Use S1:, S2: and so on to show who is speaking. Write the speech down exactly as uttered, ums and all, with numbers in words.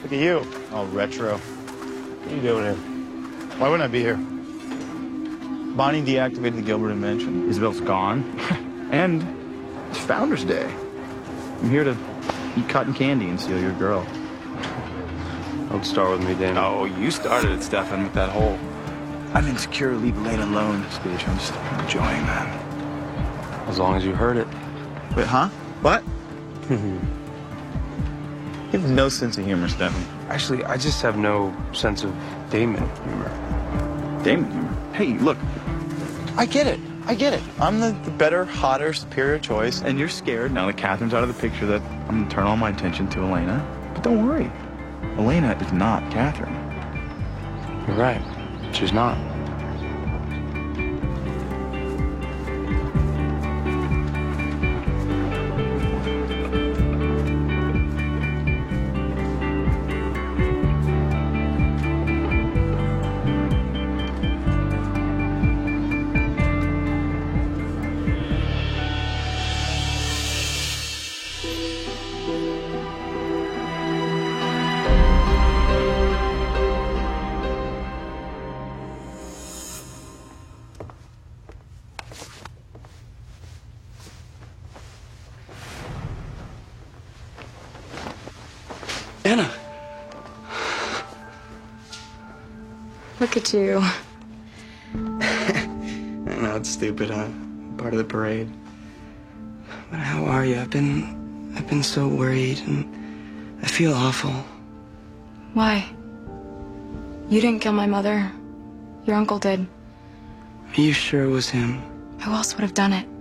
S1: Look at you, all retro.
S2: What are you doing here?
S1: Why wouldn't I be here? Bonnie deactivated the Gilbert Mansion. Isabel's gone. And it's Founders Day. I'm here to eat cotton candy and steal your girl.
S2: Don't start with me, Damon.
S1: Oh, you started it, Stefan, with that whole I'm insecure, leave Elena alone speech. I'm just enjoying that.
S2: As long as you heard it.
S1: Wait, huh? What? You have no sense of humor, Stefan.
S2: Actually, I just have no sense of Damon humor.
S1: Damon humor? Hey, look. I get it. I get it. I'm the, the better, hotter, superior choice. And you're scared now that Catherine's out of the picture that I'm going to turn all my attention to Elena. But don't worry. Elena is not Catherine.
S2: You're right. She's not. Anna.
S3: Look at you.
S4: I know it's stupid, huh? Part of the parade. But how are you? I've been, I've been so worried, and I feel awful.
S3: Why? You didn't kill my mother. Your uncle did.
S4: Are you sure it was him?
S3: Who else would have done it?